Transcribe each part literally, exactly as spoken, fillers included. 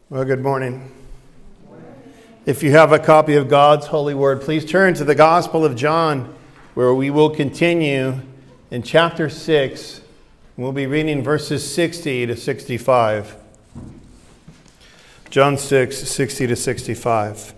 Well, good morning. If you have a copy of God's holy word, please turn to the Gospel of John, where we will continue in chapter six. We'll be reading verses sixty to sixty-five. John six, sixty to sixty-five.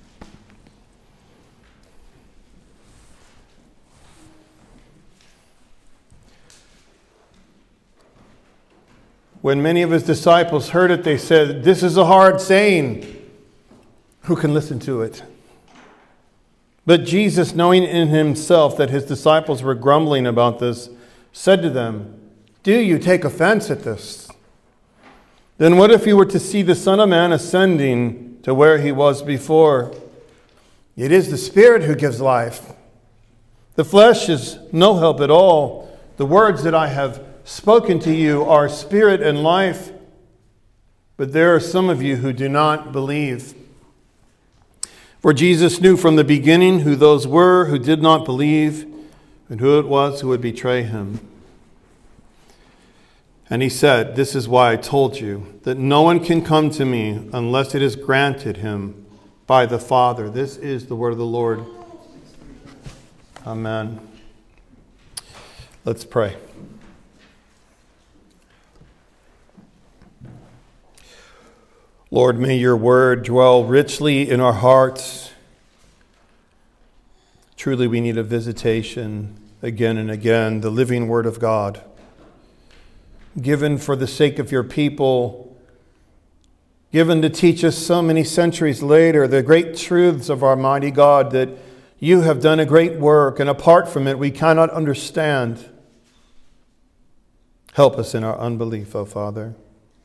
When many of his disciples heard it, they said, "This is a hard saying. Who can listen to it?" But Jesus, knowing in himself that his disciples were grumbling about this, said to them, "Do you take offense at this? Then what if you were to see the Son of Man ascending to where he was before? It is the Spirit who gives life. The flesh is no help at all. The words that I have spoken to you are spirit and life, but there are some of you who do not believe." For Jesus knew from the beginning who those were who did not believe and who it was who would betray him. And he said, "This is why I told you that no one can come to me unless it is granted him by the Father." This is the word of the Lord. Amen. Let's pray. Lord, may your word dwell richly in our hearts. Truly, we need a visitation again and again, the living word of God, given for the sake of your people, given to teach us so many centuries later the great truths of our mighty God, that you have done a great work, and apart from it, we cannot understand. Help us in our unbelief, O Father.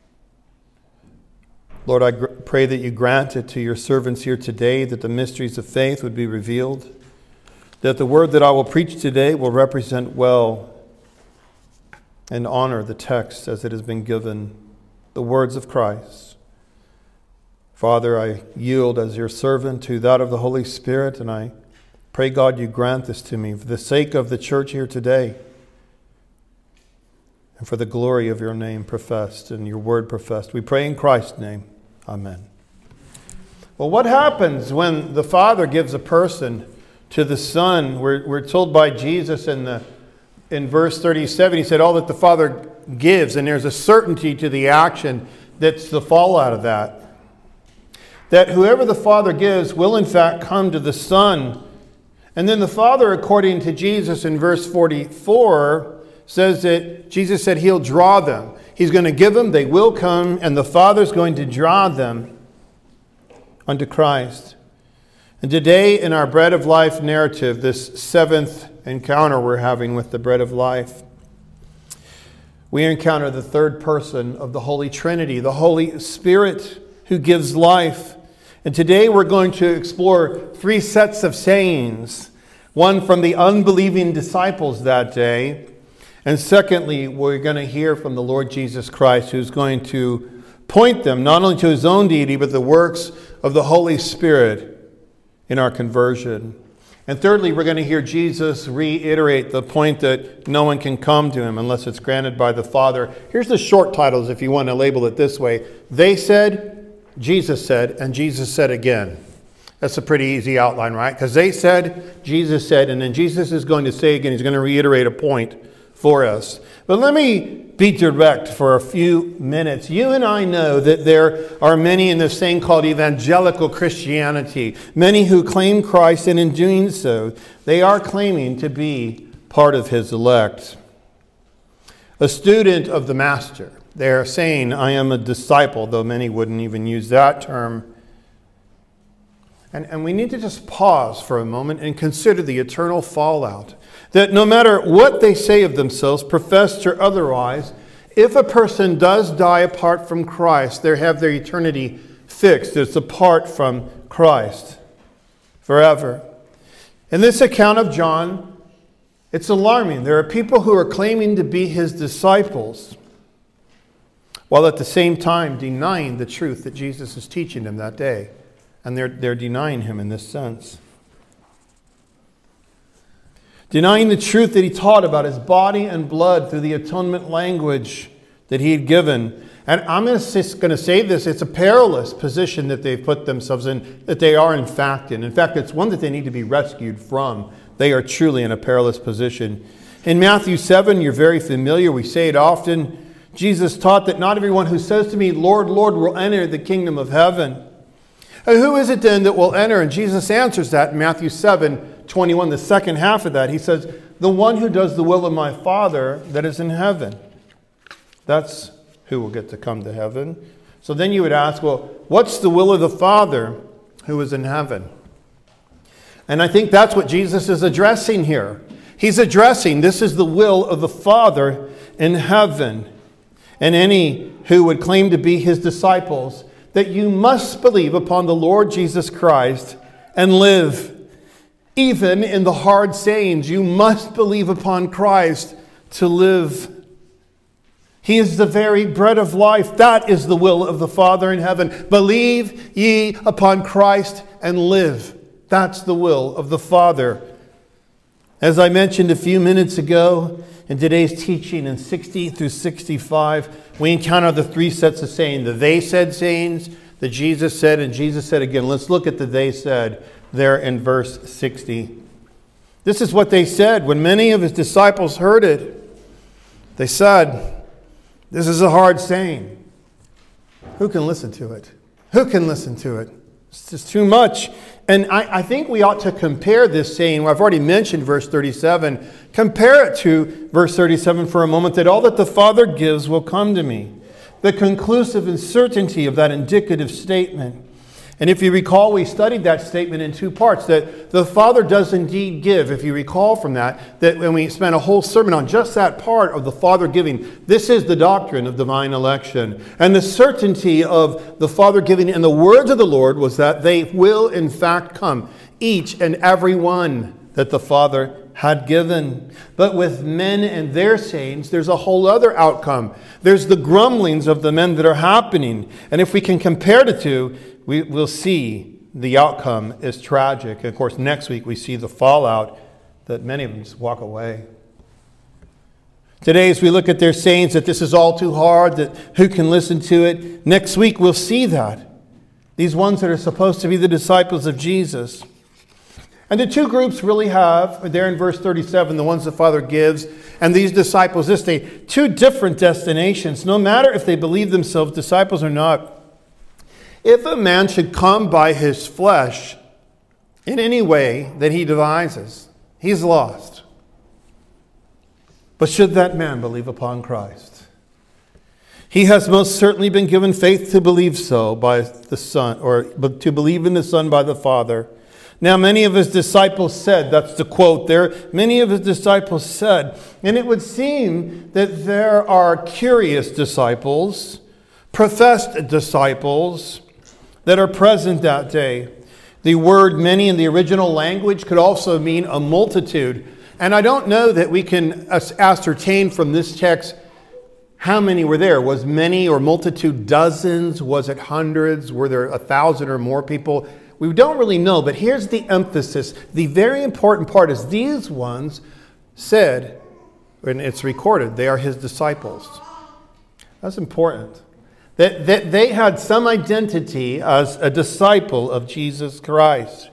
Lord, I gr- pray that you grant it to your servants here today, that the mysteries of faith would be revealed, that the word that I will preach today will represent well and honor the text as it has been given, the words of Christ. Father, I yield as your servant to that of the Holy Spirit, and I pray, God, you grant this to me for the sake of the church here today and for the glory of your name professed and your word professed. We pray in Christ's name. Amen. Well, what happens when the Father gives a person to the Son? We're, we're told by Jesus in the in verse thirty-seven, he said, all that the Father gives, and there's a certainty to the action that's the fallout of that. That whoever the Father gives will in fact come to the Son. And then the Father, according to Jesus in verse forty-four, says that Jesus said he'll draw them. He's going to give them, they will come, and the Father's going to draw them unto Christ. And today in our Bread of Life narrative, this seventh encounter we're having with the Bread of Life, we encounter the third person of the Holy Trinity, the Holy Spirit who gives life. And today we're going to explore three sets of sayings. One from the unbelieving disciples that day. And secondly, we're going to hear from the Lord Jesus Christ, who's going to point them not only to his own deity, but the works of the Holy Spirit in our conversion. And thirdly, we're going to hear Jesus reiterate the point that no one can come to him unless it's granted by the Father. Here's the short titles if you want to label it this way. They said, Jesus said, and Jesus said again. That's a pretty easy outline, right? Because they said, Jesus said, and then Jesus is going to say again, he's going to reiterate a point for us. But let me be direct for a few minutes. You and I know that there are many in this thing called evangelical Christianity, many who claim Christ, and in doing so, they are claiming to be part of his elect. A student of the Master. They're saying, I am a disciple, though many wouldn't even use that term. And, and we need to just pause for a moment and consider the eternal fallout. That no matter what they say of themselves, professed or otherwise, if a person does die apart from Christ, they have their eternity fixed. It's apart from Christ forever. In this account of John, it's alarming. There are people who are claiming to be his disciples, while at the same time denying the truth that Jesus is teaching them that day. And they're, they're denying him in this sense. Denying the truth that he taught about his body and blood through the atonement language that he had given. And I'm just going to say this, it's a perilous position that they've put themselves in, that they are in fact in. In fact, it's one that they need to be rescued from. They are truly in a perilous position. In Matthew seven, you're very familiar, we say it often, Jesus taught that not everyone who says to me, Lord, Lord, will enter the kingdom of heaven. And who is it then that will enter? And Jesus answers that in Matthew seven twenty-one, the second half of that. He says, the one who does the will of my Father that is in heaven. That's who will get to come to heaven. So then you would ask, well, what's the will of the Father who is in heaven? And I think that's what Jesus is addressing here. He's addressing, this is the will of the Father in heaven. And any who would claim to be his disciples, that you must believe upon the Lord Jesus Christ and live. Even in the hard sayings, you must believe upon Christ to live. He is the very bread of life. That is the will of the Father in heaven. Believe ye upon Christ and live. That's the will of the Father. As I mentioned a few minutes ago, in today's teaching in sixty through sixty-five, we encounter the three sets of sayings. The they said sayings, the Jesus said, and Jesus said again. Let's look at the they said there in verse sixty. This is what they said. When many of his disciples heard it, they said, this is a hard saying. Who can listen to it? Who can listen to it? It's just too much. And I, I think we ought to compare this saying. Well, I've already mentioned verse thirty-seven. Compare it to verse thirty-seven for a moment, that all that the Father gives will come to me. The conclusive and certainty of that indicative statement. And if you recall, we studied that statement in two parts, that the Father does indeed give. If you recall from that, that when we spent a whole sermon on just that part of the Father giving, this is the doctrine of divine election. And the certainty of the Father giving in the words of the Lord was that they will in fact come, each and every one that the Father had given. But with men and their sayings, there's a whole other outcome. There's the grumblings of the men that are happening. And if we can compare the two, we will see the outcome is tragic. And of course, next week we see the fallout that many of them just walk away. Today, as we look at their sayings that this is all too hard, that who can listen to it, next week we'll see that. These ones that are supposed to be the disciples of Jesus. And the two groups really have, there in verse thirty-seven, the ones the Father gives, and these disciples, this day, two different destinations, no matter if they believe themselves disciples or not. If a man should come by his flesh in any way that he devises, he's lost. But should that man believe upon Christ? He has most certainly been given faith to believe so by the Son, or to believe in the Son by the Father. Now, many of his disciples said, that's the quote there, many of his disciples said, and it would seem that there are curious disciples, professed disciples, that are present that day. The word many in the original language could also mean a multitude. And I don't know that we can ascertain from this text how many were there. Was many or multitude dozens? Was it hundreds? Were there a thousand or more people? We don't really know, but here's the emphasis. The very important part is these ones said, and it's recorded, they are his disciples. That's important. That, that they had some identity as a disciple of Jesus Christ.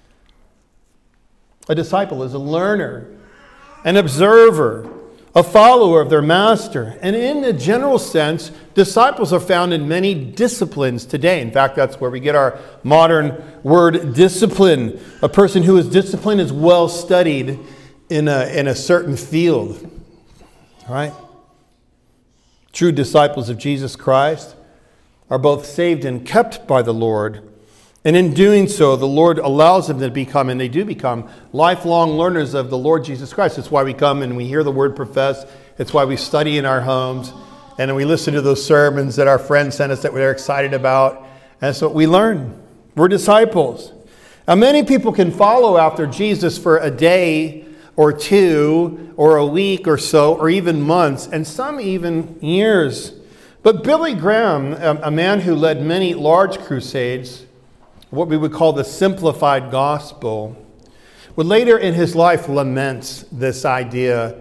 A disciple is a learner, an observer, a follower of their master. And in a general sense, disciples are found in many disciplines today. In fact, that's where we get our modern word discipline. A person who is disciplined is well studied in a, in a certain field. All right? True disciples of Jesus Christ are both saved and kept by the Lord. And in doing so, the Lord allows them to become, and they do become, lifelong learners of the Lord Jesus Christ. It's why we come and we hear the word professed. It's why we study in our homes. And we listen to those sermons that our friends sent us that we're excited about. And that's what we learn. We're disciples. Now, many people can follow after Jesus for a day or two or a week or so or even months, and some even years. But Billy Graham, a man who led many large crusades, what we would call the simplified gospel, would later in his life lament this idea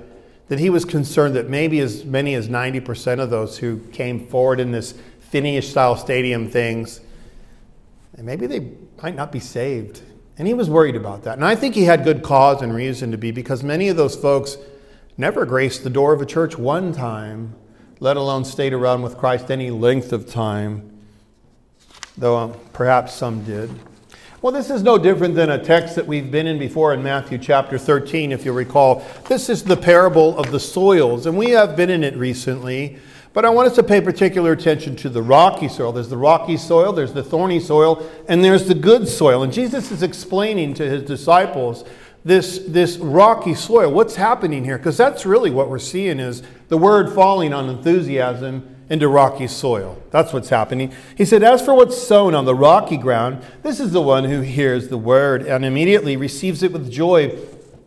that he was concerned that maybe as many as ninety percent of those who came forward in this Phineas-style stadium things, and maybe they might not be saved. And he was worried about that. And I think he had good cause and reason to be, because many of those folks never graced the door of a church one time, let alone stayed around with Christ any length of time, though um, perhaps some did. Well, this is no different than a text that we've been in before in Matthew chapter thirteen, if you'll recall. This is the parable of the soils, and we have been in it recently, but I want us to pay particular attention to the rocky soil. There's the rocky soil, there's the thorny soil, and there's the good soil. And Jesus is explaining to his disciples this, this rocky soil. What's happening here? Because that's really what we're seeing, is the word falling on enthusiasm into rocky soil. That's what's happening. He said, as for what's sown on the rocky ground, this is the one who hears the word and immediately receives it with joy.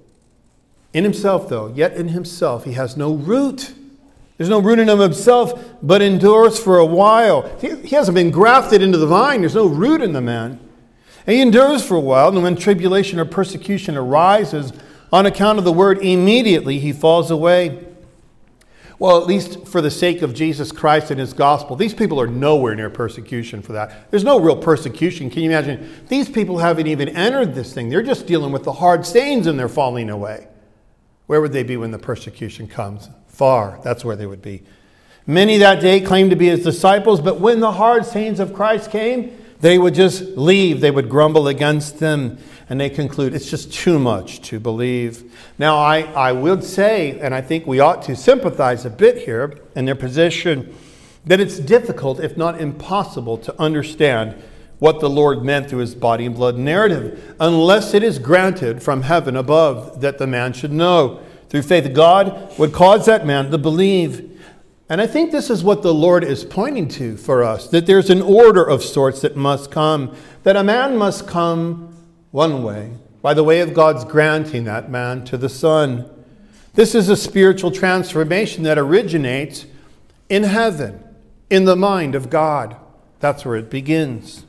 In himself, though, yet in himself he has no root. There's no root in him himself, but endures for a while. He, he hasn't been grafted into the vine. There's no root in the man. And he endures for a while, and when tribulation or persecution arises on account of the word, immediately he falls away. Well, at least for the sake of Jesus Christ and his gospel, these people are nowhere near persecution for that. There's no real persecution. Can you imagine? These people haven't even entered this thing. They're just dealing with the hard stains and they're falling away. Where would they be when the persecution comes? Far. That's where they would be. Many that day claimed to be his disciples, but when the hard stains of Christ came, they would just leave. They would grumble against them. And they conclude it's just too much to believe. Now, I, I would say, and I think we ought to sympathize a bit here in their position, that it's difficult, if not impossible, to understand what the Lord meant through his body and blood narrative, unless it is granted from heaven above that the man should know. Through faith, God would cause that man to believe. And I think this is what the Lord is pointing to for us, that there's an order of sorts that must come, that a man must come one way, by the way of God's granting that man to the Son. This is a spiritual transformation that originates in heaven, in the mind of God. That's where it begins.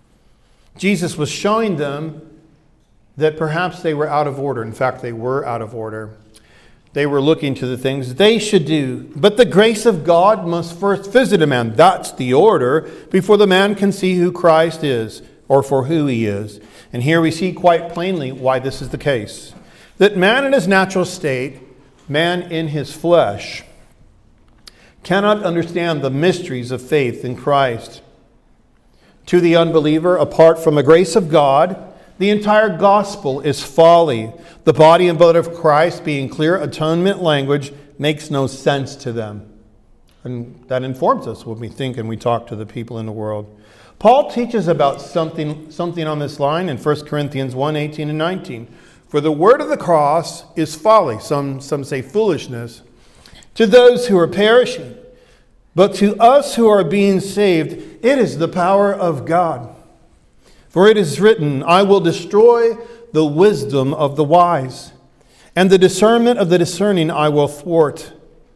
Jesus was showing them that perhaps they were out of order. In fact, they were out of order. They were looking to the things they should do. But the grace of God must first visit a man. That's the order, before the man can see who Christ is, or for who he is. And here we see quite plainly why this is the case. That man in his natural state, man in his flesh, cannot understand the mysteries of faith in Christ. To the unbeliever, apart from the grace of God, the entire gospel is folly. The body and blood of Christ, being clear atonement language, makes no sense to them. And that informs us when we think and we talk to the people in the world. Paul teaches about something, something on this line in First Corinthians one, eighteen and nineteen. For the word of the cross is folly, some, some say foolishness, to those who are perishing. But to us who are being saved, it is the power of God. For it is written, I will destroy the wisdom of the wise, and the discernment of the discerning I will thwart.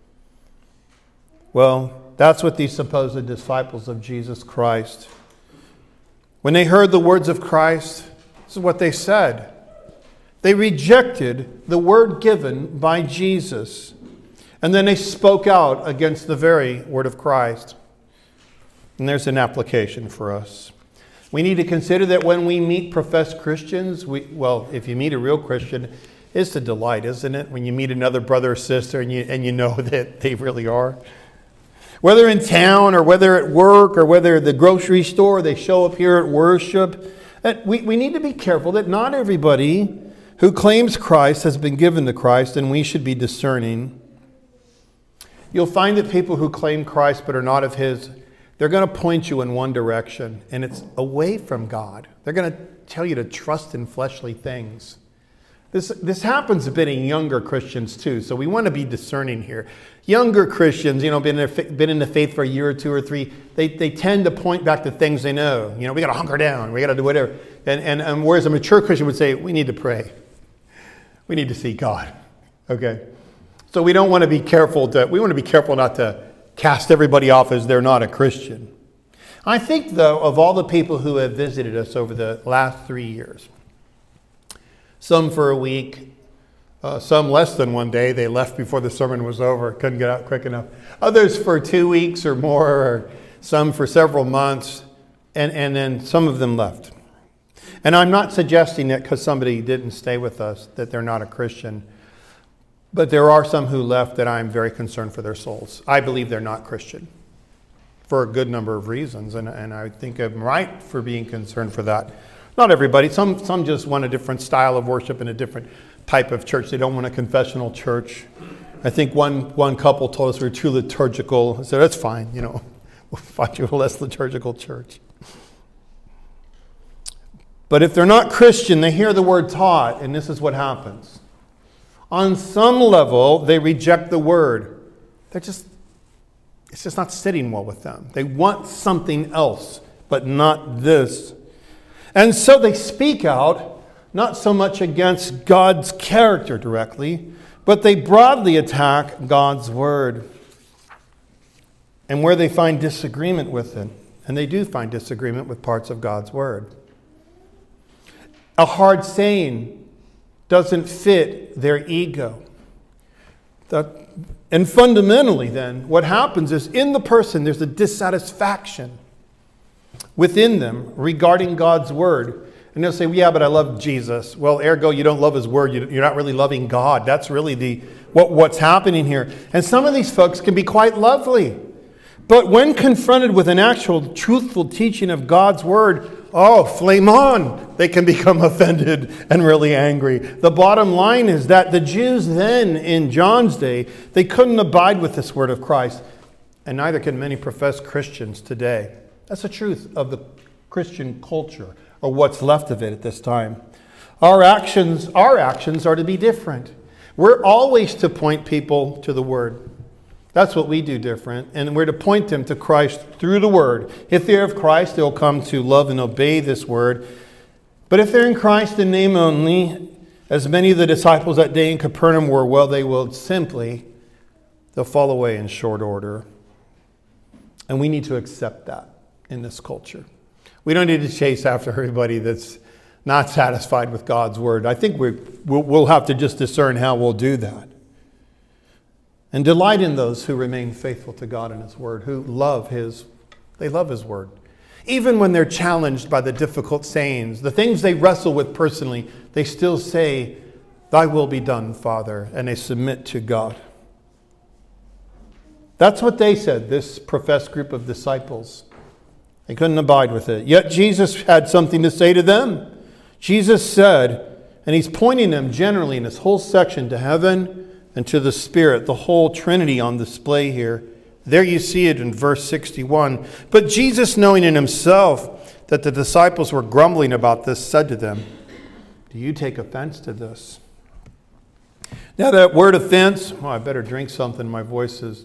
Well, that's what these supposed disciples of Jesus Christ, when they heard the words of Christ, this is what they said. They rejected the word given by Jesus. And then they spoke out against the very word of Christ. And there's an application for us. We need to consider that when we meet professed Christians, we, well, if you meet a real Christian, it's a delight, isn't it? When you meet another brother or sister and you, and you know that they really are. Whether in town or whether at work or whether at the grocery store, they show up here at worship. We, we need to be careful that not everybody who claims Christ has been given to Christ, and we should be discerning. You'll find that people who claim Christ but are not of his, they're going to point you in one direction, and it's away from God. They're going to tell you to trust in fleshly things. This, this happens a bit in younger Christians too, so we want to be discerning here. Younger Christians, you know, been in, been in the faith for a year or two or three, they, they tend to point back to things they know. You know, we got to hunker down, we got to do whatever. And, and, and whereas a mature Christian would say, we need to pray. We need to seek God. Okay? So we don't want to be careful to, we want to be careful not to cast everybody off as they're not a Christian. I think, though, of all the people who have visited us over the last three years, some for a week, Uh, some less than one day. They left before the sermon was over. Couldn't get out quick enough. Others for two weeks or more, or some for several months. And, and then some of them left. And I'm not suggesting that because somebody didn't stay with us that they're not a Christian. But there are some who left that I'm very concerned for their souls. I believe they're not Christian for a good number of reasons. And, and I think I'm right for being concerned for that. Not everybody. Some, some just want a different style of worship and a different type of church. They don't want a confessional church. I think one, one couple told us we were too liturgical. I said, that's fine. You know, we'll find you a less liturgical church. But if they're not Christian, they hear the word taught, and this is what happens. On some level, they reject the word. They're just, it's just not sitting well with them. They want something else, but not this. And so they speak out, not so much against God's character directly, but they broadly attack God's word. And where they find disagreement with it, and they do find disagreement with parts of God's word. A hard saying doesn't fit their ego. That, and fundamentally then, what happens is in the person there's a dissatisfaction within them regarding God's word. And they'll say, well, yeah, but I love Jesus. Well, ergo, you don't love his word. You're not really loving God. That's really the what, what's happening here. And some of these folks can be quite lovely. But when confronted with an actual truthful teaching of God's word, oh, flame on. They can become offended and really angry. The bottom line is that the Jews then, in John's day, they couldn't abide with this word of Christ. And neither can many professed Christians today. That's the truth of the Christian culture, or what's left of it at this time. Our actions, our actions are to be different. We're always to point people to the word. That's what we do different. And we're to point them to Christ through the word. If they're of Christ, they'll come to love and obey this word. But if they're in Christ in name only, as many of the disciples that day in Capernaum were, well, they will simply, they'll fall away in short order. And we need to accept that in this culture. We don't need to chase after everybody that's not satisfied with God's word. I think we we'll, we'll have to just discern how we'll do that. And delight in those who remain faithful to God and his word, who love his, they love his word. Even when they're challenged by the difficult sayings, the things they wrestle with personally, they still say, thy will be done, Father, and they submit to God. That's what they said, this professed group of disciples. They couldn't abide with it. Yet Jesus had something to say to them. Jesus said, and he's pointing them generally in this whole section to heaven and to the Spirit, the whole Trinity on display here. There you see it in verse sixty-one. But Jesus, knowing in himself that the disciples were grumbling about this, said to them, do you take offense to this? Now that word offense, oh, I better drink something. My voice is...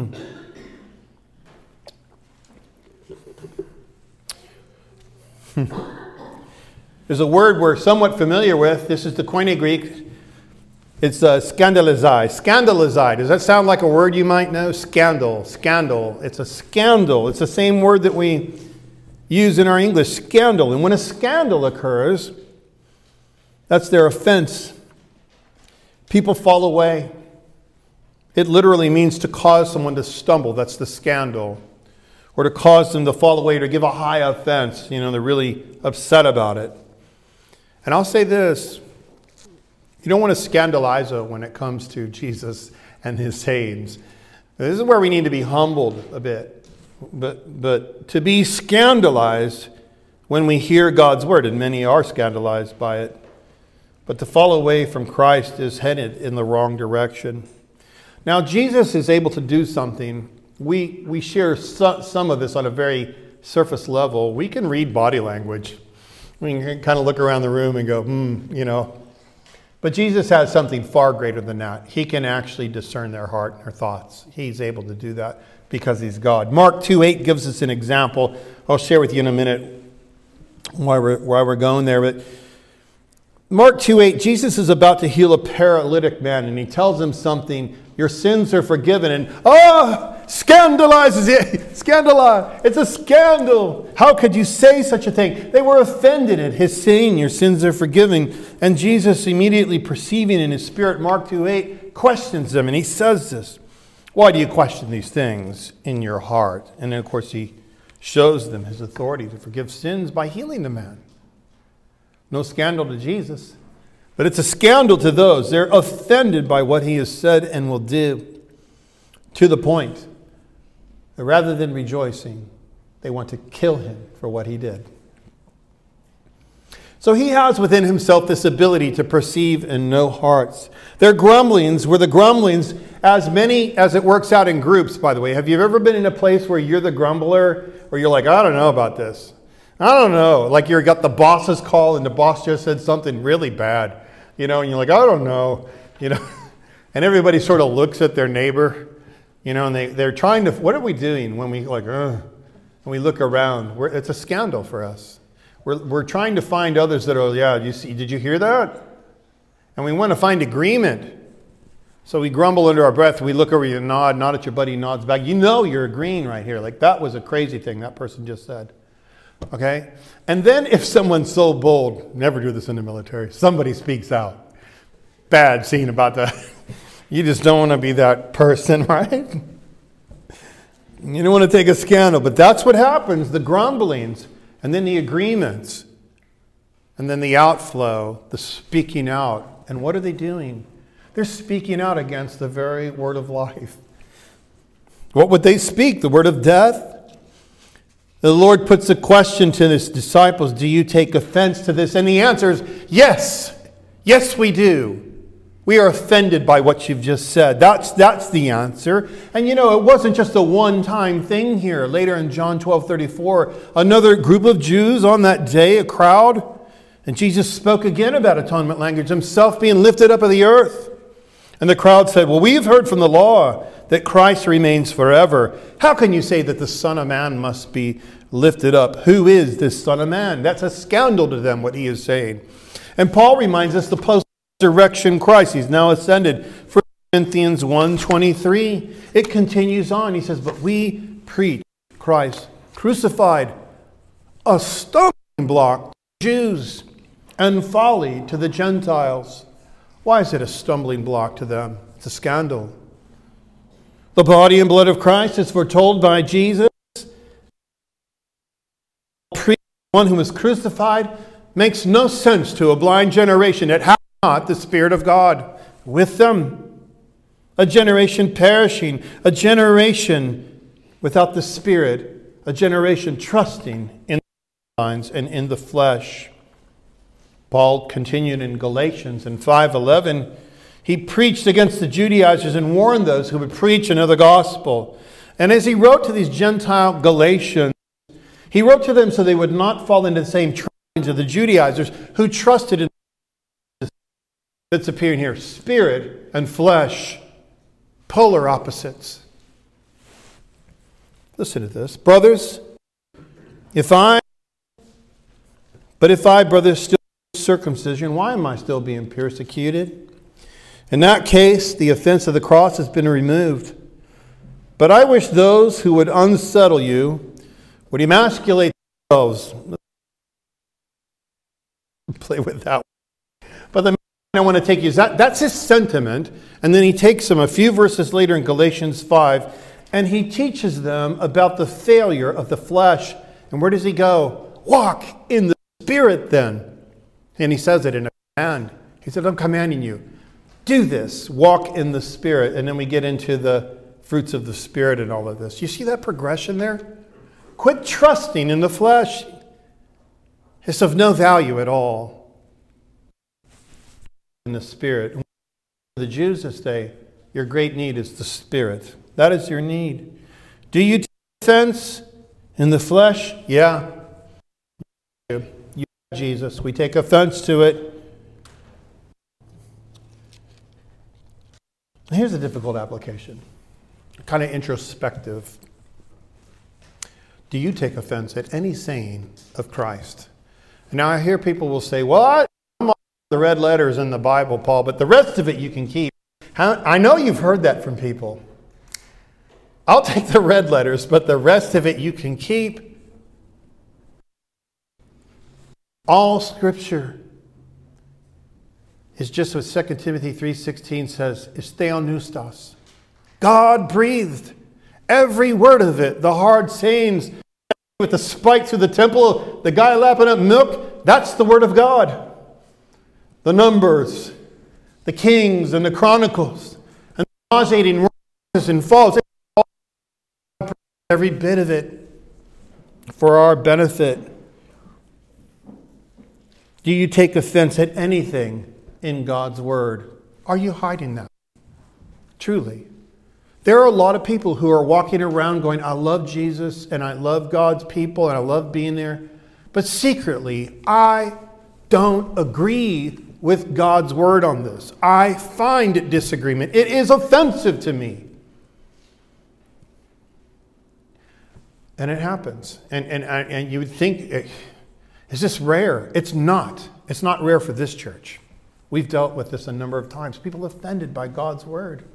There's a word we're somewhat familiar with. This is the Koine Greek. It's uh, scandalizai. Scandalizai. Does that sound like a word you might know? Scandal. Scandal. It's a scandal. It's the same word that we use in our English, scandal. And when a scandal occurs, that's their offense. People fall away. It literally means to cause someone to stumble. That's the scandal. Or to cause them to fall away, to give a high offense. You know, they're really upset about it. And I'll say this. You don't want to scandalize when it comes to Jesus and his sayings. This is where we need to be humbled a bit. But, but to be scandalized when we hear God's word, and many are scandalized by it, but to fall away from Christ is headed in the wrong direction. Now, Jesus is able to do something. We, we share so, some of this on a very surface level. We can read body language. We can kind of look around the room and go, hmm, you know. But Jesus has something far greater than that. He can actually discern their heart and their thoughts. He's able to do that because he's God. Mark two eight gives us an example. I'll share with you in a minute why we're, why we're going there. But Mark two eight, Jesus is about to heal a paralytic man, and he tells him something, your sins are forgiven. And, oh, scandalizes it. Scandala. It's a scandal. How could you say such a thing? They were offended at his saying, your sins are forgiven. And Jesus, immediately perceiving in his spirit, Mark two eight, questions them. And he says this, why do you question these things in your heart? And then, of course, he shows them his authority to forgive sins by healing the man. No scandal to Jesus, but it's a scandal to those. They're offended by what he has said and will do, to the point that rather than rejoicing, they want to kill him for what he did. So he has within himself this ability to perceive and know hearts. Their grumblings were the grumblings, as many as it works out in groups, by the way. Have you ever been in a place where you're the grumbler, or you're like, I don't know about this. I don't know. Like you got the boss's call and the boss just said something really bad. You know, and you're like, I don't know. You know, and everybody sort of looks at their neighbor, you know, and they, they're trying to, what are we doing when we like, ugh, and we look around? We're, it's a scandal for us. We're, we're trying to find others that are, yeah, you see, did you hear that? And we want to find agreement. So we grumble under our breath. We look over you and nod, nod at your buddy, nods back. You know you're agreeing right here. Like that was a crazy thing that person just said. Okay? And then if someone's so bold, never do this in the military, somebody speaks out. Bad scene about that. You just don't want to be that person, right? You don't want to take a scandal. But that's what happens, the grumblings. And then the agreements, and then the outflow, the speaking out. And what are they doing? They're speaking out against the very word of life. What would they speak? The word of death? The Lord puts a question to his disciples. Do you take offense to this? And the answer is yes. Yes, we do. We are offended by what you've just said. That's, that's the answer. And you know, it wasn't just a one-time thing here. Later in John twelve thirty-four, another group of Jews on that day, a crowd, and Jesus spoke again about atonement language, himself being lifted up of the earth. And the crowd said, well, we've heard from the law that Christ remains forever. How can you say that the Son of Man must be lifted up? Who is this Son of Man? That's a scandal to them, what he is saying. And Paul reminds us the post resurrection Christ. He's now ascended. First Corinthians one twenty-three. It continues on. He says, but we preach Christ crucified, a stumbling block to Jews and folly to the Gentiles. Why is it a stumbling block to them? It's a scandal. The body and blood of Christ is foretold by Jesus. Preach one who was crucified makes no sense to a blind generation that has not the Spirit of God with them. A generation perishing, a generation without the Spirit, a generation trusting in the minds and in the flesh. Paul continued in Galatians in five eleven. He preached against the Judaizers and warned those who would preach another gospel. And as he wrote to these Gentile Galatians, he wrote to them so they would not fall into the same trappings of the Judaizers who trusted in that's appearing here, spirit and flesh, polar opposites. Listen to this. Brothers, if I, but if I, brothers, still circumcision, why am I still being persecuted? In that case, the offense of the cross has been removed. But I wish those who would unsettle you would emasculate themselves. Play with that one. But the I want to take you, that, that's his sentiment. And then he takes them a few verses later in Galatians five, and he teaches them about the failure of the flesh. And where does he go? Walk in the Spirit then. And he says it in a command. He said, I'm commanding you. Do this. Walk in the Spirit. And then we get into the fruits of the Spirit and all of this. You see that progression there? Quit trusting in the flesh. It's of no value at all. In the Spirit. The Jews this day, your great need is the Spirit. That is your need. Do you take offense in the flesh? Yeah. You, you Jesus. We take offense to it. Here's a difficult application. Kind of introspective. Do you take offense at any saying of Christ? Now I hear people will say, well, I the red letters in the Bible, Paul, but the rest of it you can keep. How, I know you've heard that from people. I'll take the red letters, but the rest of it you can keep. All Scripture is just what Second Timothy three sixteen says, is theopneustos. God breathed. Every word of it, the hard sayings with the spike through the temple, the guy lapping up milk, that's the word of God. The Numbers, the Kings and the Chronicles, and the nauseating rises and falls, every bit of it for our benefit. Do you take offense at anything in God's Word? Are you hiding that? Truly. There are a lot of people who are walking around going, I love Jesus and I love God's people and I love being there. But secretly, I don't agree with God's Word on this. I find disagreement. It is offensive to me. And it happens. And, and, and you would think, is this rare? It's not. It's not rare for this church. We've dealt with this a number of times. People offended by God's Word.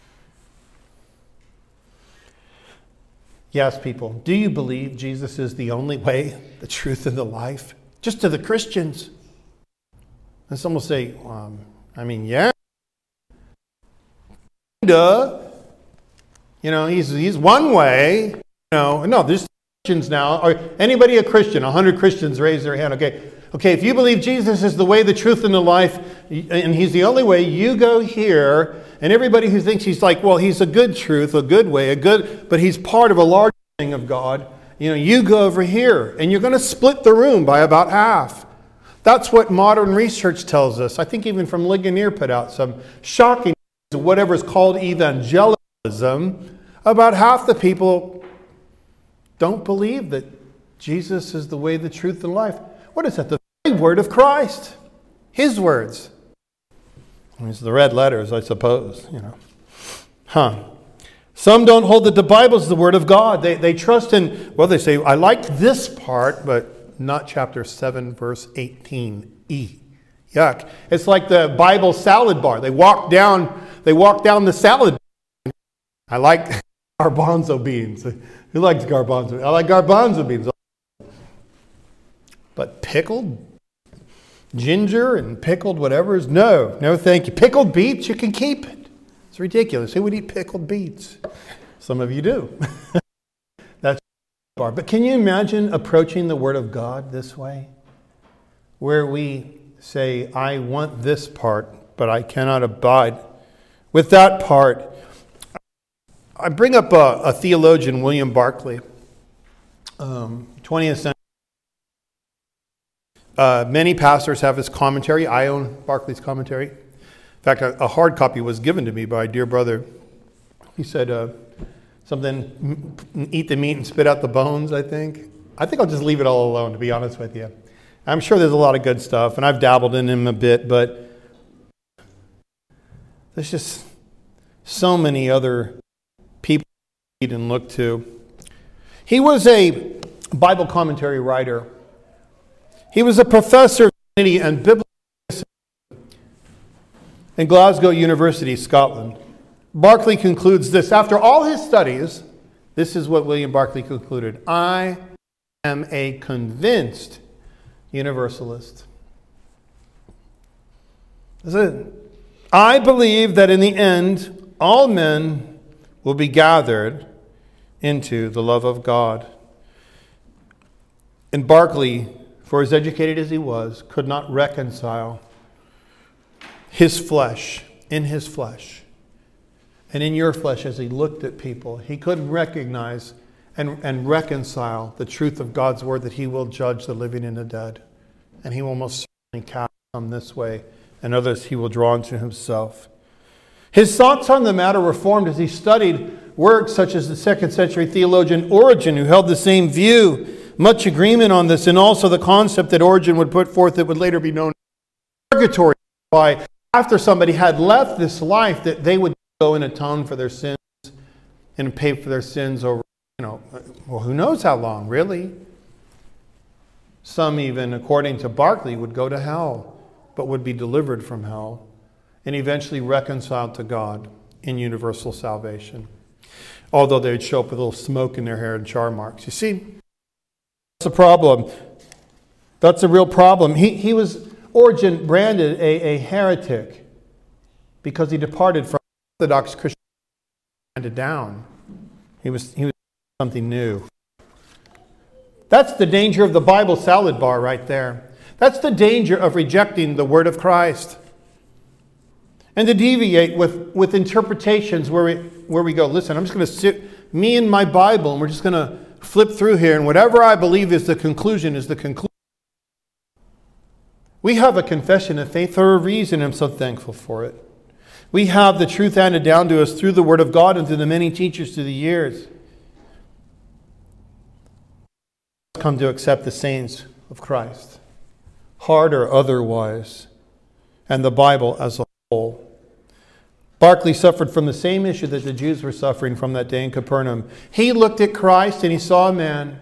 You ask people, do you believe Jesus is the only way, the truth, and the life? Just to the Christians. And some will say, um, I mean, yeah. Duh. You know, he's, he's one way. You know, no, there's Christians now. Or anybody a Christian? A hundred Christians raise their hand. Okay, okay. If you believe Jesus is the way, the truth, and the life, and He's the only way, you go here. And everybody who thinks He's like, well, He's a good truth, a good way, a good, but He's part of a large thing of God. You know, you go over here, and you're going to split the room by about half. That's what modern research tells us. I think even from Ligonier put out some shocking, whatever is called evangelicalism. About half the people don't believe that Jesus is the way, the truth, and life. What is that? The very word of Christ. His words. It's the red letters, I suppose, you know. Huh. Some don't hold that the Bible is the Word of God. They, they trust in, well, they say, I like this part, but not chapter seven, verse eighteen E. Yuck. It's like the Bible salad bar. They walk down, they walk down the salad bar. I like garbanzo beans. Who likes garbanzo? I like garbanzo beans. But pickled ginger and pickled whatever is, no, no thank you. Pickled beets, you can keep it. It's ridiculous. Who would eat pickled beets? Some of you do. That's bar. But can you imagine approaching the Word of God this way? Where we say, I want this part, but I cannot abide with that part. I bring up a, a theologian, William Barclay, um, twentieth century. Uh, many pastors have his commentary. I own Barclay's commentary. In fact, a, a hard copy was given to me by a dear brother. He said uh, something, eat the meat and spit out the bones, I think. I think I'll just leave it all alone, to be honest with you. I'm sure there's a lot of good stuff, and I've dabbled in him a bit, but there's just so many other people to read and look to. He was a Bible commentary writer. He was a professor of divinity and biblical in Glasgow University, Scotland. Barclay concludes this. After all his studies, this is what William Barclay concluded. I am a convinced universalist. That's it. I believe that in the end, all men will be gathered into the love of God. And Barclay, for as educated as he was, could not reconcile his flesh, in his flesh, and in your flesh as he looked at people. He couldn't recognize and, and reconcile the truth of God's word that he will judge the living and the dead. And he will most certainly cast some this way, and others he will draw into himself. His thoughts on the matter were formed as he studied works such as the second century theologian Origen, who held the same view. Much agreement on this, and also the concept that Origen would put forth that would later be known as purgatory. By after somebody had left this life, that they would go and atone for their sins and pay for their sins over, you know, well, who knows how long, really. Some even, according to Barclay, would go to hell, but would be delivered from hell and eventually reconciled to God in universal salvation. although they would show up with a little smoke in their hair and char marks. You see, that's a problem. That's a real problem. He, he was, Origen branded a, a heretic because he departed from Orthodox Christianity and handed down. He was, he was something new. That's the danger of the Bible salad bar right there. That's the danger of rejecting the Word of Christ. And to deviate with, with interpretations where we, where we go, listen, I'm just going to sit, me and my Bible, and we're just going to flip through here, and whatever I believe is the conclusion is the conclusion. We have a confession of faith for a reason, and I'm so thankful for it. We have the truth handed down to us through the Word of God and through the many teachers through the years. Come to accept the sayings of Christ, hard or otherwise, and the Bible as a whole. Barclay suffered from the same issue that the Jews were suffering from that day in Capernaum. He looked at Christ and he saw a man.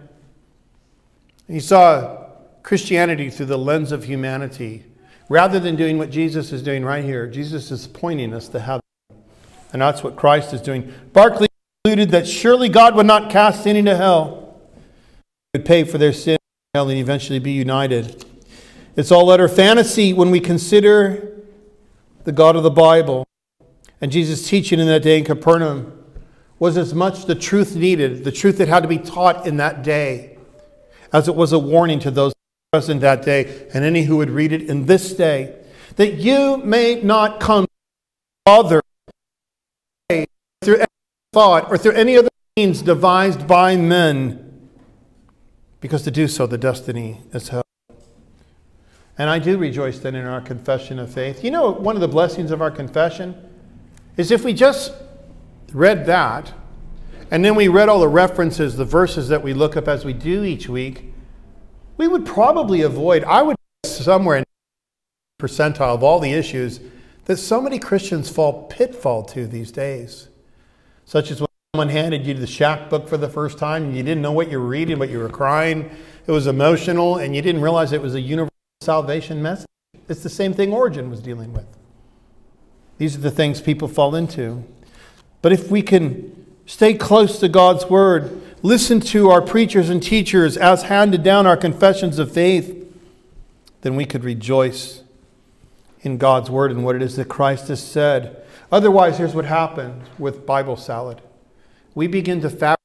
He saw Christianity through the lens of humanity. Rather than doing what Jesus is doing right here, Jesus is pointing us to heaven. And that's what Christ is doing. Barclay concluded that surely God would not cast any to hell. He would pay for their sin and eventually be united. It's all utter fantasy when we consider the God of the Bible. And Jesus' teaching in that day in Capernaum was as much the truth needed, the truth that had to be taught in that day, as it was a warning to those present that day and any who would read it in this day, that you may not come to other through any thought or through any other means devised by men, because to do so the destiny is hell. And I do rejoice then in our confession of faith. You know, one of the blessings of our confession is if we just read that, and then we read all the references, the verses that we look up as we do each week, we would probably avoid, I would somewhere in the percentile of all the issues that so many Christians fall pitfall to these days. Such as when someone handed you the Shack book for the first time and you didn't know what you were reading, but you were crying. It was emotional and you didn't realize it was a universal salvation message. It's the same thing Origen was dealing with. These are the things people fall into. But if we can stay close to God's Word, listen to our preachers and teachers as handed down our confessions of faith, then we could rejoice in God's Word and what it is that Christ has said. Otherwise, here's what happens with Bible salad. We begin to fabricate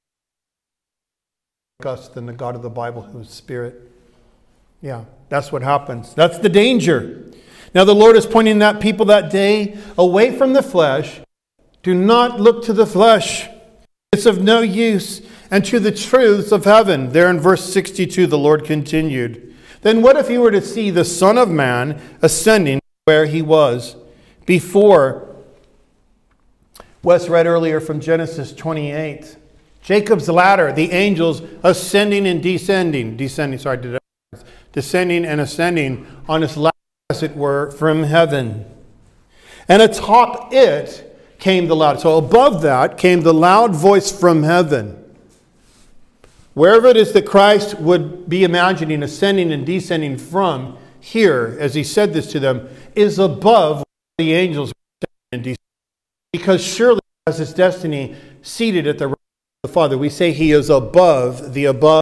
us than the God of the Bible who is Spirit. Yeah, that's what happens. That's the danger. Now the Lord is pointing that people that day away from the flesh. Do not look to the flesh. It's of no use. And to the truths of heaven. There in verse sixty-two, the Lord continued. Then what if you were to see the Son of Man ascending where he was before? Wes read earlier from Genesis twenty-eight. Jacob's ladder, the angels ascending and descending. Descending, sorry, did I, descending and ascending on his ladder, as it were, from heaven. And atop it came the loud. So above that came the loud voice from heaven. Wherever it is that Christ would be imagining ascending and descending from, here, as he said this to them, is above the angels and descending. Because surely he has his destiny seated at the right of the Father. We say he is above the above,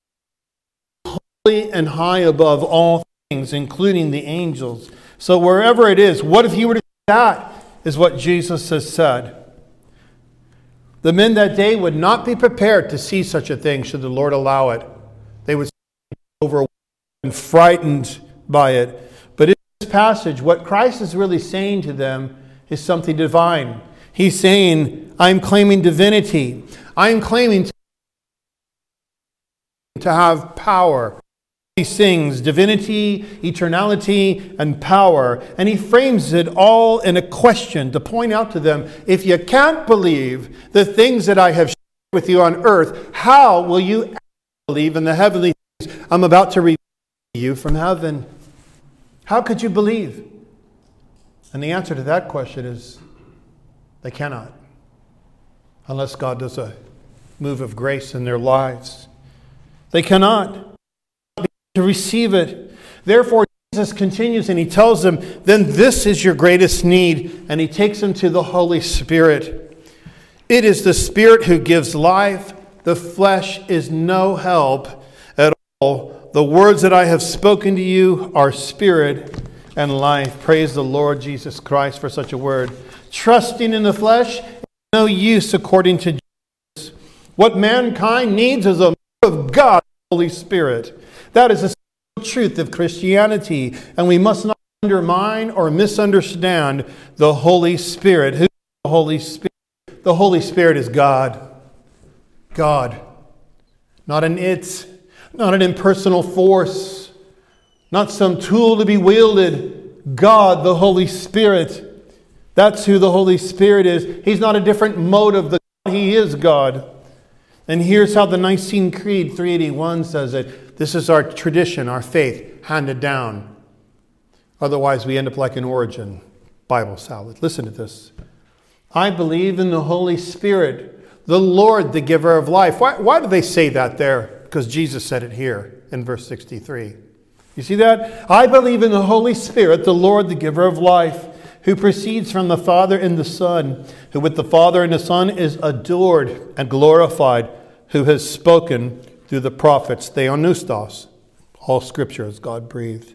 holy and high above all things, including the angels. So wherever it is, what if you were to see that, is what Jesus has said. The men that day would not be prepared to see such a thing should the Lord allow it. They would be overwhelmed and frightened by it. But in this passage, what Christ is really saying to them is something divine. He's saying, I'm claiming divinity. I'm claiming to have power. These things, divinity, eternality, and power. And he frames it all in a question to point out to them, if you can't believe the things that I have shared with you on earth, how will you believe in the heavenly things I'm about to reveal to you from heaven? How could you believe? And the answer to that question is, they cannot. Unless God does a move of grace in their lives. They cannot to receive it. Therefore, Jesus continues and he tells them, then this is your greatest need. And he takes them to the Holy Spirit. It is the Spirit who gives life. The flesh is no help at all. The words that I have spoken to you are spirit and life. Praise the Lord Jesus Christ for such a word. Trusting in the flesh is no use according to Jesus. What mankind needs is a move of God, the Holy Spirit. That is the truth of Christianity, and we must not undermine or misunderstand the Holy Spirit. Who is the Holy Spirit? The Holy Spirit is God. God. Not an it, not an impersonal force, not some tool to be wielded. God, the Holy Spirit. That's who the Holy Spirit is. He's not a different mode of the God. He is God. And here's how the Nicene Creed three eighty-one says it. This is our tradition, our faith, handed down. Otherwise, we end up like an Origin Bible salad. Listen to this. I believe in the Holy Spirit, the Lord, the giver of life. Why, why do they say that there? Because Jesus said it here in verse sixty-three. You see that? I believe in the Holy Spirit, the Lord, the giver of life, who proceeds from the Father and the Son, who with the Father and the Son is adored and glorified, who has spoken through the prophets, theopneustos. All Scripture is God-breathed.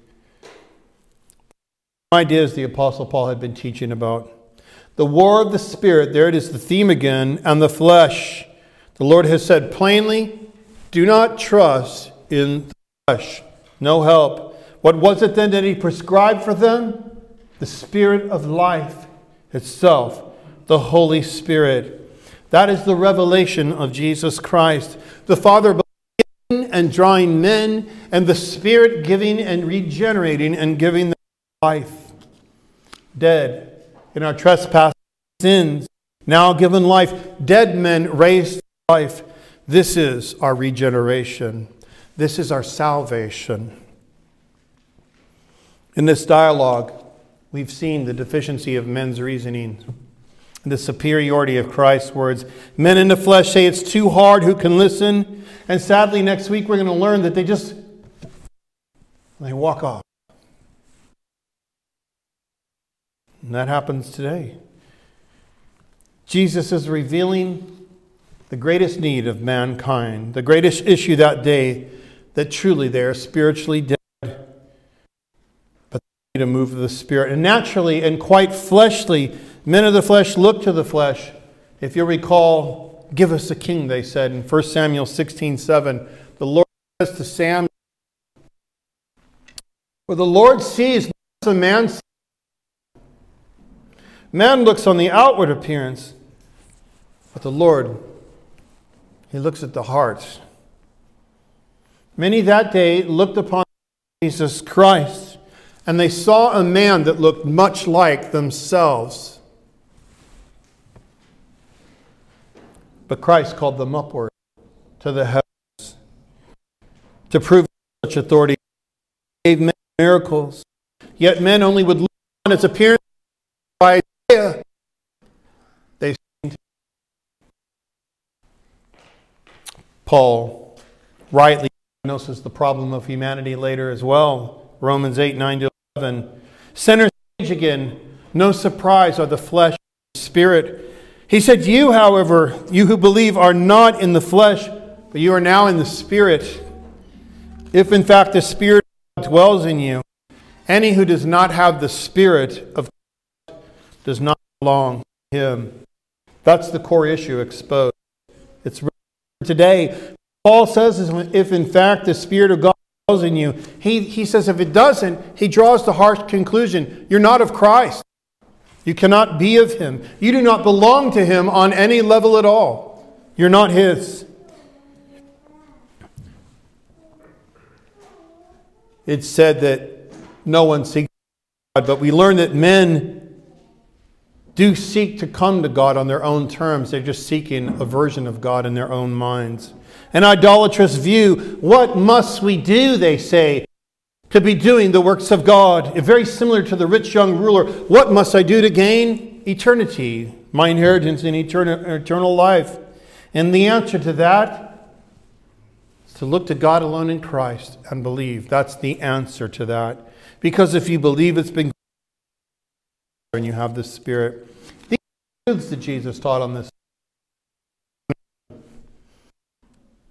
Ideas the Apostle Paul had been teaching about. The war of the Spirit, there it is, the theme again, and the flesh. The Lord has said plainly, do not trust in the flesh. No help. What was it then that he prescribed for them? The Spirit of life itself, the Holy Spirit. That is the revelation of Jesus Christ. The Father giving and drawing men, and the Spirit giving and regenerating and giving them life. Dead in our trespass sins, now given life. Dead men raised to life. This is our regeneration. This is our salvation. In this dialogue, we've seen the deficiency of men's reasoning and the superiority of Christ's words. Men in the flesh say it's too hard. Who can listen? And sadly, next week we're going to learn that they just they walk off. And that happens today. Jesus is revealing the greatest need of mankind, the greatest issue that day, that truly they are spiritually dead, but they need a move of the Spirit. And naturally and quite fleshly, men of the flesh look to the flesh. If you recall, give us a king, they said in First Samuel sixteen seven. The Lord says to Samuel, for the Lord sees not as a man sees. Man looks on the outward appearance, but the Lord, He looks at the heart. Many that day looked upon Jesus Christ, and they saw a man that looked much like themselves. But Christ called them upward to the heavens to prove such authority. He gave men miracles, yet men only would look on its appearance by Isaiah. They Paul rightly diagnoses the problem of humanity later as well. Romans eight, nine to eleven. Sinners age again. No surprise are the flesh and the spirit. He said, you, however, you who believe are not in the flesh, but you are now in the Spirit. If in fact the Spirit of God dwells in you, any who does not have the Spirit of God does not belong to Him. That's the core issue exposed. It's today. Paul says is if in fact the Spirit of God dwells in you, he, he says if it doesn't, he draws the harsh conclusion, you're not of Christ. You cannot be of Him. You do not belong to Him on any level at all. You're not His. It's said that no one seeks God, but we learn that men do seek to come to God on their own terms. They're just seeking a version of God in their own minds. An idolatrous view. What must we do, they say, to be doing the works of God? Very similar to the rich young ruler. What must I do to gain eternity? My inheritance in eternal, eternal life. And the answer to that is to look to God alone in Christ and believe. That's the answer to that. Because if you believe it's been and you have the Spirit. These truths that Jesus taught on this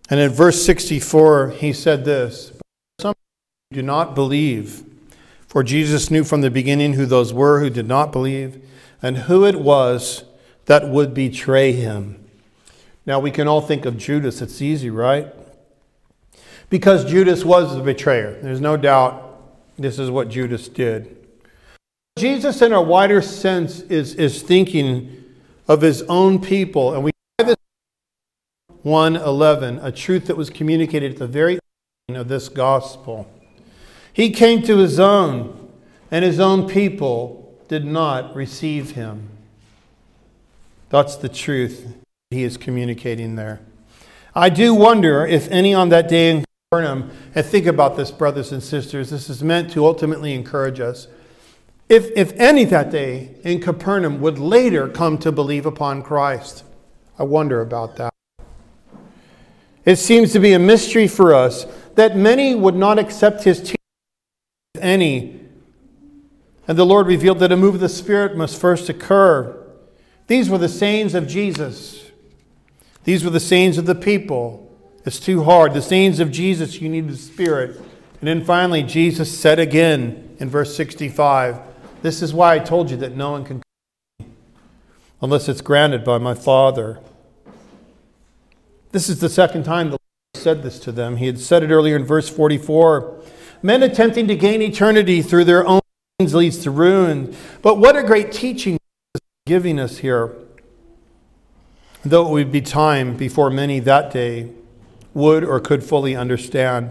And in verse sixty-four, he said this, "Some do not believe, for Jesus knew from the beginning who those were who did not believe, and who it was that would betray him." Now we can all think of Judas. It's easy, right? Because Judas was the betrayer. There's no doubt this is what Judas did. Jesus, in a wider sense, is, is thinking of his own people. And we find this in one eleven, a truth that was communicated at the very beginning of this gospel. He came to his own, and his own people did not receive him. That's the truth he is communicating there. I do wonder if any on that day in Capernaum, and think about this, brothers and sisters, this is meant to ultimately encourage us. If, if any that day in Capernaum would later come to believe upon Christ, I wonder about that. It seems to be a mystery for us that many would not accept his teaching, if any. And the Lord revealed that a move of the Spirit must first occur. These were the sayings of Jesus. These were the sayings of the people. It's too hard. The sayings of Jesus, you need the Spirit. And then finally, Jesus said again in verse sixty-five, "This is why I told you that no one can come unless it's granted by my Father." This is the second time the Lord said this to them. He had said it earlier in verse forty-four. Men attempting to gain eternity through their own means leads to ruin. But what a great teaching is giving us here. Though it would be time before many that day would or could fully understand.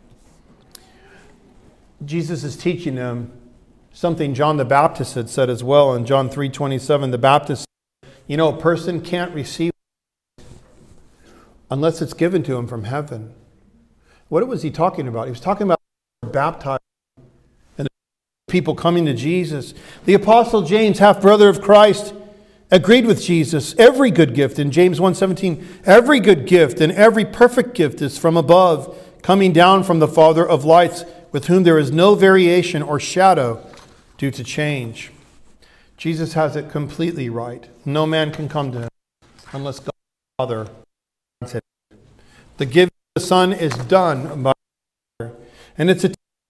Jesus is teaching them something John the Baptist had said as well. In John three twenty-seven, the Baptist said, you know, a person can't receive unless it's given to him from heaven. What was he talking about? He was talking about baptizing and people coming to Jesus. The Apostle James, half-brother of Christ, agreed with Jesus. Every good gift, in James one seventeen, every good gift and every perfect gift is from above, coming down from the Father of lights, with whom there is no variation or shadow due to change. Jesus has it completely right. No man can come to him unless God the Father wants it. The giving of the Son is done by the Father. And it's a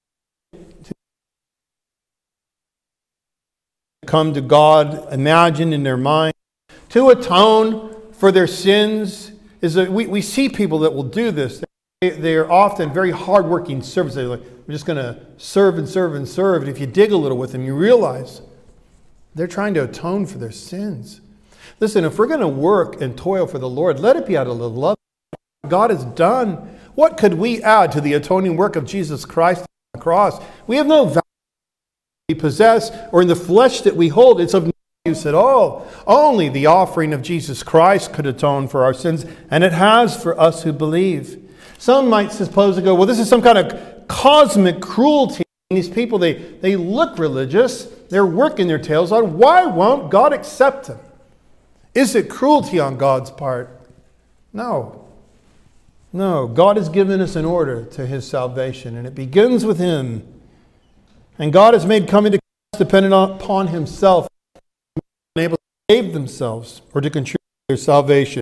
come to God, imagined in their mind, to atone for their sins. Is that we, we see people that will do this. They, they are often very hardworking servants. They're like, we're just going to serve and serve and serve. And if you dig a little with them, you realize they're trying to atone for their sins. Listen, if we're going to work and toil for the Lord, let it be out of the love God has done. What could we add to the atoning work of Jesus Christ on the cross? We have no value we possess or in the flesh that we hold. It's of no use at all. Only the offering of Jesus Christ could atone for our sins, and it has for us who believe. Some might suppose to go, well, this is some kind of cosmic cruelty. These people, they, they look religious. They're working their tails out. Why won't God accept them? Is it cruelty on God's part? No. No. God has given us an order to his salvation, and it begins with him. And God has made coming to Christ dependent upon himself, unable to save themselves or to contribute to their salvation.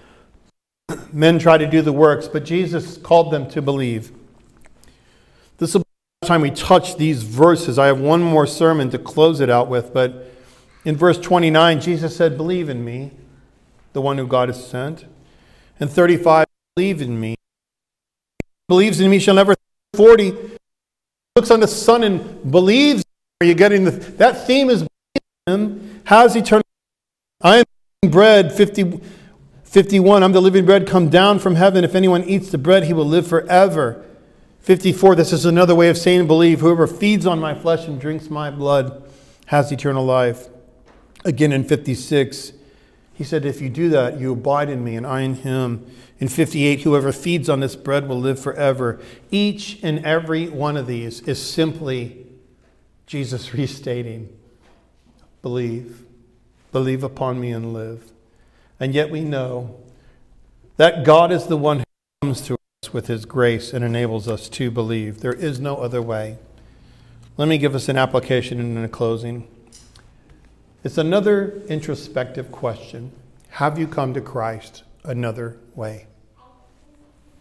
Men try to do the works, but Jesus called them to believe. This will be the time we touch these verses. I have one more sermon to close it out with, but in verse twenty-nine, Jesus said, believe in me, the one who God has sent. And thirty-five, believe in me. He believes in me shall never forty. Looks on the Son and believes. Are you getting the, that theme is him, has eternal life. I am living bread, fifty, fifty-one. I'm the living bread come down from heaven. If anyone eats the bread, he will live forever. fifty-four. This is another way of saying believe. Whoever feeds on my flesh and drinks my blood has eternal life. Again in fifty-six, he said, if you do that, you abide in me and I in him. In fifty-eight, whoever feeds on this bread will live forever. Each and every one of these is simply Jesus restating, believe, believe upon me and live. And yet we know that God is the one who comes to us with his grace and enables us to believe. There is no other way. Let me give us an application and a closing. It's another introspective question. Have you come to Christ another way?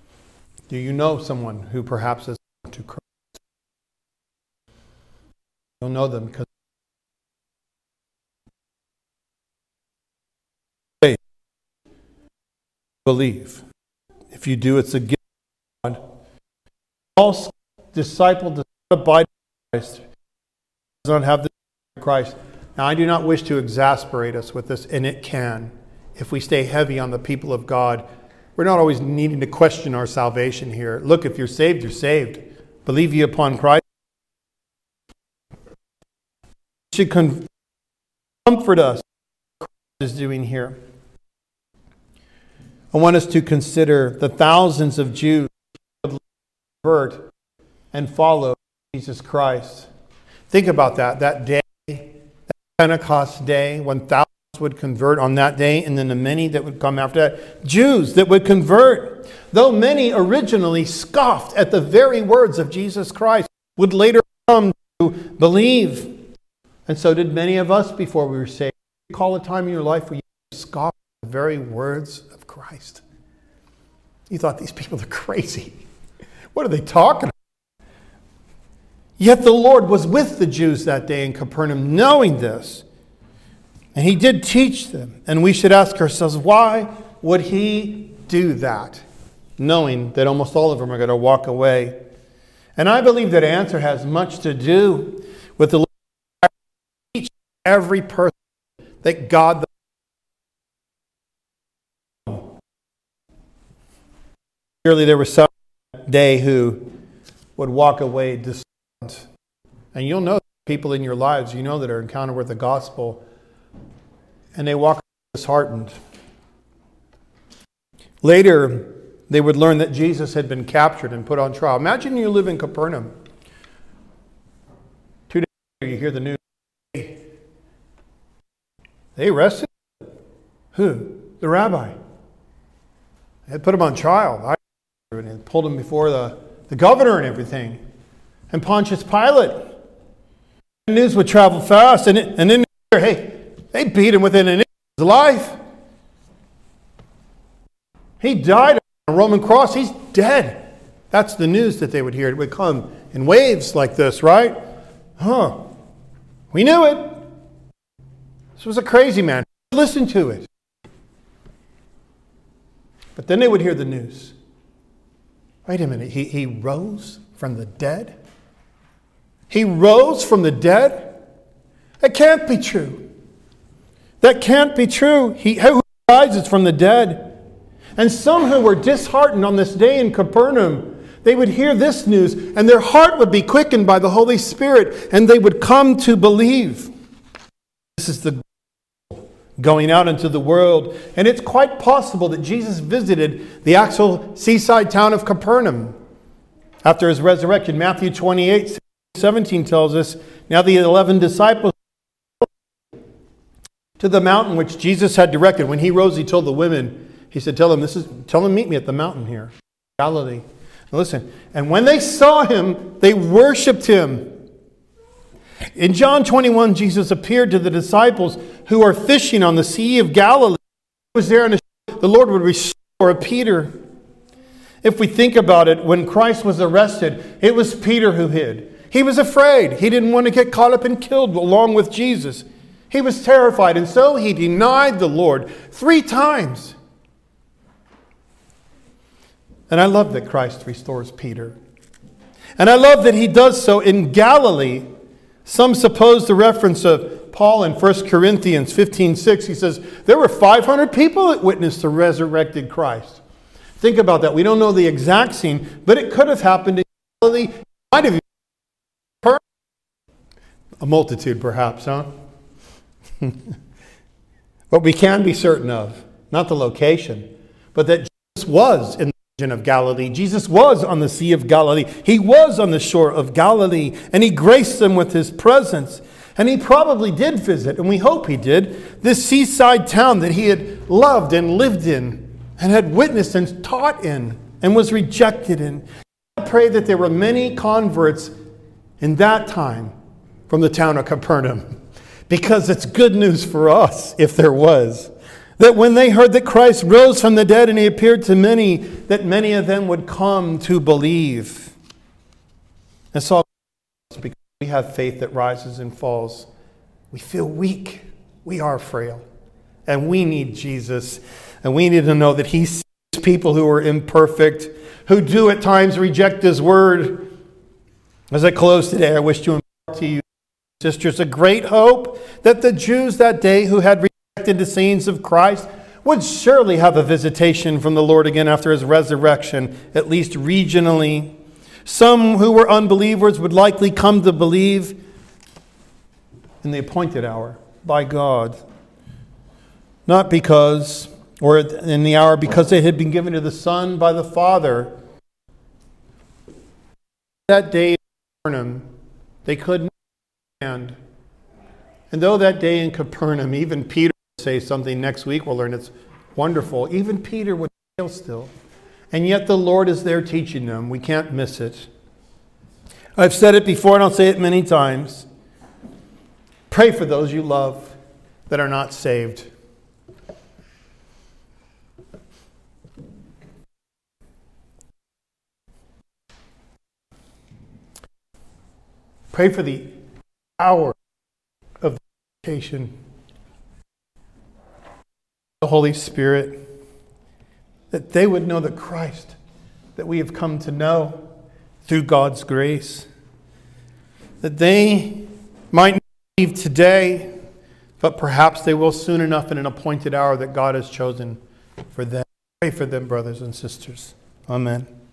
Do you know someone who perhaps has come to Christ? You'll know them because they believe. If you do, it's a gift of God. All disciple does not abide in Christ, does not have the Spirit of Christ. Now, I do not wish to exasperate us with this, and it can. If we stay heavy on the people of God, we're not always needing to question our salvation here. Look, if you're saved, you're saved. Believe ye upon Christ. It should comfort us what Christ is doing here. I want us to consider the thousands of Jews who would convert and follow Jesus Christ. Think about that, that day, that Pentecost day, when thousands would convert on that day, and then the many that would come after that. Jews that would convert, though many originally scoffed at the very words of Jesus Christ, would later come to believe. And so did many of us before we were saved. Recall a time in your life where you scoffed at the very words of Christ. You thought, these people are crazy. What are they talking about? Yet the Lord was with the Jews that day in Capernaum, knowing this. And he did teach them. And we should ask ourselves, why would he do that? Knowing that almost all of them are going to walk away. And I believe that answer has much to do with the Lord teach every person that God the Surely there was some day who would walk away disheartened. And you'll know people in your lives, you know, that are encountered with the gospel, and they walk disheartened. Later, they would learn that Jesus had been captured and put on trial. Imagine you live in Capernaum. Two days later, you hear the news. They arrested him. Who? The rabbi. They had put him on trial. And they pulled him before the, the governor and everything. And Pontius Pilate. The news would travel fast. And, it, and then, hey, they beat him within an inch of his life. He died on a Roman cross. He's dead. That's the news that they would hear. It would come in waves like this, right? Huh. We knew it. This was a crazy man. Listen to it. But then they would hear the news. Wait a minute. He, he rose from the dead? He rose from the dead? That can't be true. That can't be true. He who rises from the dead. And some who were disheartened on this day in Capernaum, they would hear this news and their heart would be quickened by the Holy Spirit and they would come to believe. This is the going out into the world. And it's quite possible that Jesus visited the actual seaside town of Capernaum after his resurrection. Matthew twenty-eight, seventeen tells us, now the eleven disciples to the mountain which Jesus had directed. When he rose, he told the women, he said, tell them, this is, tell them meet me at the mountain here, Galilee. Now listen, and when they saw him, they worshipped him. In John twenty-one, Jesus appeared to the disciples who are fishing on the Sea of Galilee. He was there, and the Lord would restore Peter. If we think about it, when Christ was arrested, it was Peter who hid. He was afraid. He didn't want to get caught up and killed along with Jesus. He was terrified, and so he denied the Lord three times. And I love that Christ restores Peter. And I love that he does so in Galilee. Some suppose the reference of Paul in First Corinthians fifteen six. He says, there were five hundred people that witnessed the resurrected Christ. Think about that. We don't know the exact scene, but it could have happened in Galilee. It might have been a multitude, perhaps, huh? What we can be certain of, not the location, but that Jesus was in the region of Galilee. Jesus was on the Sea of Galilee. He was on the shore of Galilee, and he graced them with his presence. And he probably did visit, and we hope he did, this seaside town that he had loved and lived in, and had witnessed and taught in, and was rejected in. I pray that there were many converts in that time from the town of Capernaum. Because it's good news for us, if there was. That when they heard that Christ rose from the dead and he appeared to many, that many of them would come to believe. And so, because we have faith that rises and falls, we feel weak. We are frail. And we need Jesus. And we need to know that he sees people who are imperfect, who do at times reject his word. As I close today, I wish to impart to you, sisters, a great hope that the Jews that day who had rejected the sayings of Christ would surely have a visitation from the Lord again after his resurrection, at least regionally. Some who were unbelievers would likely come to believe in the appointed hour by God. Not because, or in the hour because they had been given to the Son by the Father. That day in Capernaum, they could not stand. And though that day in Capernaum, even Peter would say something next week, we'll learn it's wonderful. Even Peter would fail still. And yet the Lord is there teaching them. We can't miss it. I've said it before and I'll say it many times. Pray for those you love that are not saved. Pray for the hour of the visitation. The Holy Spirit, that they would know the Christ that we have come to know through God's grace. That they might not believe today, but perhaps they will soon enough in an appointed hour that God has chosen for them. Pray for them, brothers and sisters. Amen.